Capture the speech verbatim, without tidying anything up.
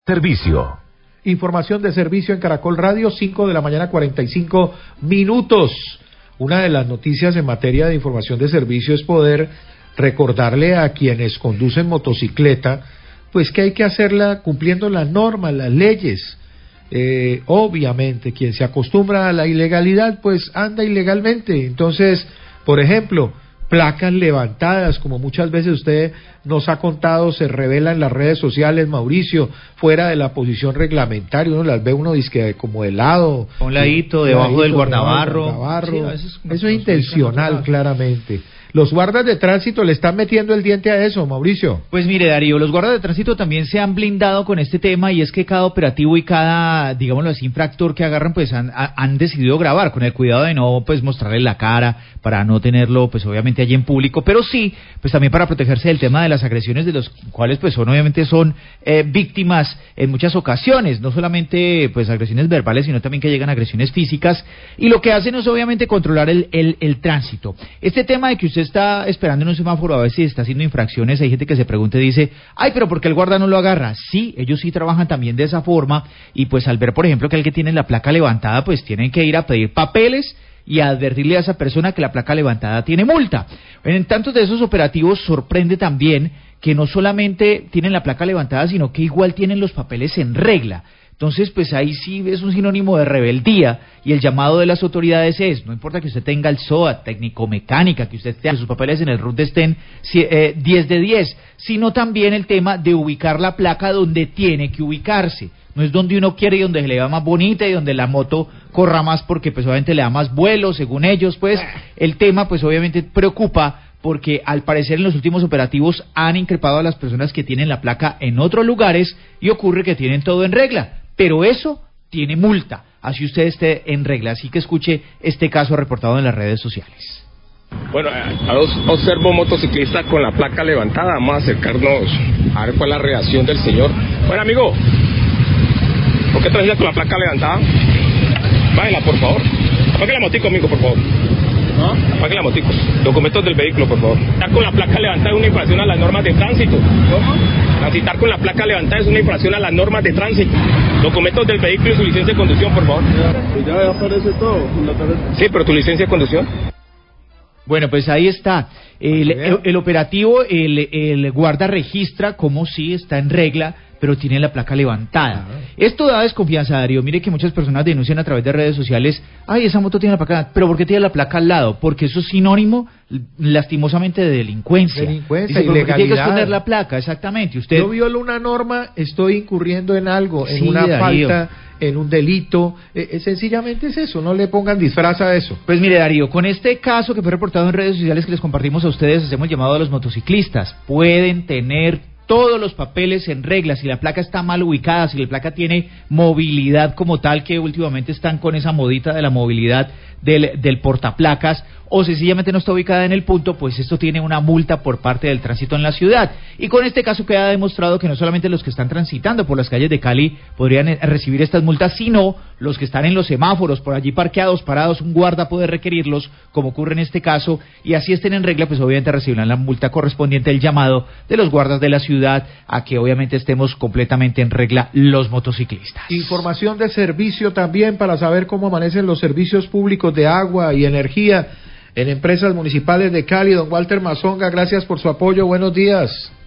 Servicio. Información de servicio en Caracol Radio, cinco de la mañana, cuarenta y cinco minutos. Una de las noticias en materia de información de servicio es poder recordarle a quienes conducen motocicleta, pues que hay que hacerla cumpliendo las normas, las leyes. Eh, obviamente, quien se acostumbra a la ilegalidad, pues anda ilegalmente. Entonces, por ejemplo, placas levantadas, como muchas veces usted nos ha contado, se revela en las redes sociales, Mauricio, fuera de la posición reglamentaria, uno las ve uno disque como de lado, un ladito, de, debajo del guardabarro, guardabarro. Sí, a veces eso es intencional, claramente. Los guardas de tránsito le están metiendo el diente a eso, Mauricio. Pues mire, Darío, los guardas de tránsito también se han blindado con este tema, y es que cada operativo y cada, digámoslo así, infractor que agarran, pues han, han decidido grabar, con el cuidado de no, pues, mostrarle la cara, para no tenerlo, pues, obviamente allí en público, pero sí, pues también para protegerse del tema de las agresiones, de los cuales, pues, son, obviamente son eh, víctimas en muchas ocasiones, no solamente, pues, agresiones verbales, sino también que llegan agresiones físicas, y lo que hacen es, obviamente, controlar el, el, el tránsito. Este tema de que usted está esperando en un semáforo a ver si está haciendo infracciones, hay gente que se pregunta y dice, ay, pero ¿por qué el guarda no lo agarra? Sí, ellos sí trabajan también de esa forma, y pues al ver, por ejemplo, que el que tiene la placa levantada, pues tienen que ir a pedir papeles y a advertirle a esa persona que la placa levantada tiene multa. En tantos de esos operativos sorprende también que no solamente tienen la placa levantada, sino que igual tienen los papeles en regla. Entonces, pues ahí sí es un sinónimo de rebeldía, y el llamado de las autoridades es, no importa que usted tenga el S O A, técnico-mecánica, que usted tenga sus papeles en el R U T estén eh, diez de diez, sino también el tema de ubicar la placa donde tiene que ubicarse. No es donde uno quiere y donde se le va más bonita y donde la moto corra más, porque pues obviamente le da más vuelo, según ellos, pues el tema pues obviamente preocupa, porque al parecer en los últimos operativos han increpado a las personas que tienen la placa en otros lugares, y ocurre que tienen todo en regla. Pero eso tiene multa, así usted esté en regla. Así que escuche este caso reportado en las redes sociales. Bueno, observo motociclista con la placa levantada. Vamos a acercarnos a ver cuál es la reacción del señor. Bueno, amigo, ¿por qué transita con la placa levantada? Bájela, por favor. Apague la motico, amigo, por favor. ¿No? Apague la motico. Documentos del vehículo, por favor. Estar con la placa levantada es una infracción a las normas de tránsito. ¿Cómo? Transitar con la placa levantada es una infracción a las normas de tránsito. Documentos del vehículo y su licencia de conducción, por favor. Pues ya aparece todo. Sí, pero tu licencia de conducción. Bueno, pues ahí está. El, el, el operativo, el, el guarda registra como si está en regla, pero tiene la placa levantada. Ah. Esto da desconfianza, Darío. Mire que muchas personas denuncian a través de redes sociales, ay, esa moto tiene la placa, pero ¿por qué tiene la placa al lado? Porque eso es sinónimo, lastimosamente, de delincuencia. Delincuencia, Dice, ilegalidad. ¿por qué tiene que esconder la placa? Exactamente. Usted... Yo violo una norma, estoy incurriendo en algo, en sí, una Darío. falta, en un delito. Eh, eh, sencillamente es eso, no le pongan disfraz a eso. Pues mire, Darío, con este caso que fue reportado en redes sociales que les compartimos a ustedes, hacemos llamado a los motociclistas. Pueden tener todos los papeles en regla, si la placa está mal ubicada, si la placa tiene movilidad como tal, que últimamente están con esa modita de la movilidad del, del portaplacas, o sencillamente no está ubicada en el punto, pues esto tiene una multa por parte del tránsito en la ciudad. Y con este caso queda demostrado que no solamente los que están transitando por las calles de Cali podrían recibir estas multas, sino los que están en los semáforos, por allí parqueados, parados, un guarda puede requerirlos, como ocurre en este caso, y así estén en regla, pues obviamente recibirán la multa correspondiente, el llamado de los guardas de la ciudad a que obviamente estemos completamente en regla los motociclistas. Información de servicio también para saber cómo amanecen los servicios públicos de agua y energía en empresas municipales de Cali. Don Walter Mazonga, gracias por su apoyo, buenos días.